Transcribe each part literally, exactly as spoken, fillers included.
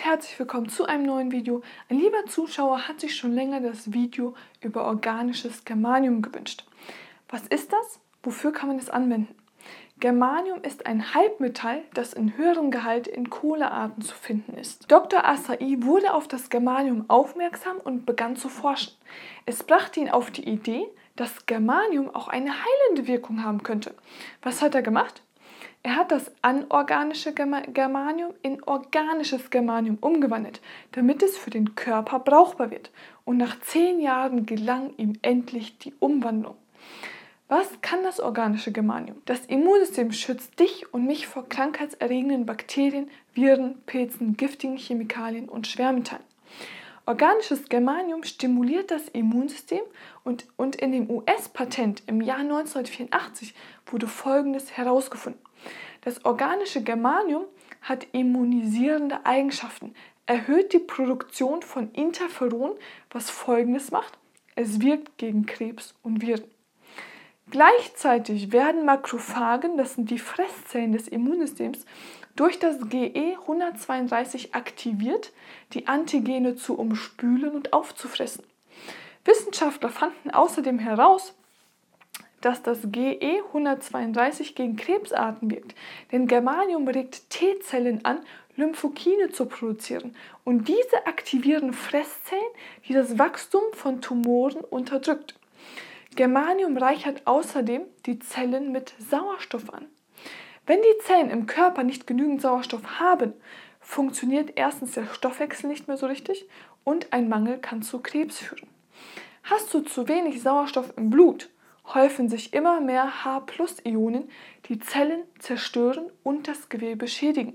herzlich willkommen zu einem neuen Video. Ein lieber Zuschauer hat sich schon länger das Video über organisches Germanium gewünscht. Was ist das? Wofür kann man es anwenden? Germanium ist ein Halbmetall, das in höherem Gehalt in Kohlearten zu finden ist. Doktor Acai wurde auf das Germanium aufmerksam und begann zu forschen. Es brachte ihn auf die Idee, dass Germanium auch eine heilende Wirkung haben könnte. Was hat er gemacht? Er hat das anorganische Germanium in organisches Germanium umgewandelt, damit es für den Körper brauchbar wird. Und nach zehn Jahren gelang ihm endlich die Umwandlung. Was kann das organische Germanium? Das Immunsystem schützt dich und mich vor krankheitserregenden Bakterien, Viren, Pilzen, giftigen Chemikalien und Schwermetallen. Organisches Germanium stimuliert das Immunsystem und, und in dem U S-Patent im Jahr neunzehnhundertvierundachtzig wurde Folgendes herausgefunden. Das organische Germanium hat immunisierende Eigenschaften, erhöht die Produktion von Interferon, was Folgendes macht: Es wirkt gegen Krebs und Viren. Gleichzeitig werden Makrophagen, das sind die Fresszellen des Immunsystems, durch das G E hundertzweiunddreißig aktiviert, die Antigene zu umspülen und aufzufressen. Wissenschaftler fanden außerdem heraus, dass das G E hundertzweiunddreißig gegen Krebsarten wirkt, denn Germanium regt T-Zellen an, Lymphokine zu produzieren, und diese aktivieren Fresszellen, die das Wachstum von Tumoren unterdrückt. Germanium reichert außerdem die Zellen mit Sauerstoff an. Wenn die Zellen im Körper nicht genügend Sauerstoff haben, funktioniert erstens der Stoffwechsel nicht mehr so richtig und ein Mangel kann zu Krebs führen. Hast du zu wenig Sauerstoff im Blut, häufen sich immer mehr H Plus Ionen, die Zellen zerstören und das Gewebe schädigen.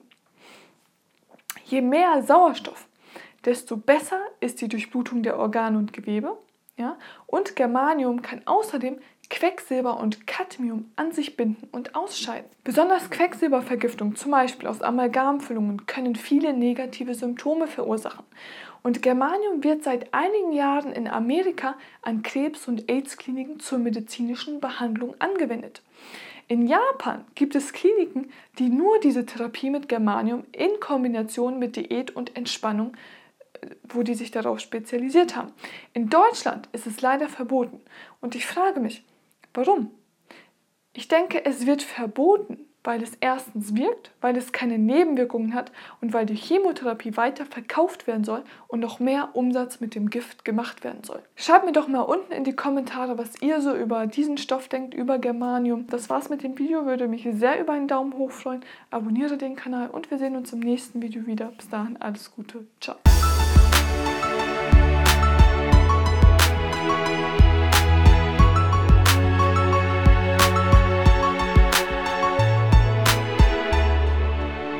Je mehr Sauerstoff, desto besser ist die Durchblutung der Organe und Gewebe. Ja? Und Germanium kann außerdem Quecksilber und Cadmium an sich binden und ausscheiden. Besonders Quecksilbervergiftung, zum Beispiel aus Amalgamfüllungen, können viele negative Symptome verursachen. Und Germanium wird seit einigen Jahren in Amerika an Krebs- und AIDS-Kliniken zur medizinischen Behandlung angewendet. In Japan gibt es Kliniken, die nur diese Therapie mit Germanium in Kombination mit Diät und Entspannung, wo die sich darauf spezialisiert haben. In Deutschland ist es leider verboten. Und ich frage mich, warum? Ich denke, es wird verboten, weil es erstens wirkt, weil es keine Nebenwirkungen hat und weil die Chemotherapie weiter verkauft werden soll und noch mehr Umsatz mit dem Gift gemacht werden soll. Schreibt mir doch mal unten in die Kommentare, was ihr so über diesen Stoff denkt, über Germanium. Das war's mit dem Video, würde mich sehr über einen Daumen hoch freuen. Abonniere den Kanal und wir sehen uns im nächsten Video wieder. Bis dahin alles Gute. Ciao.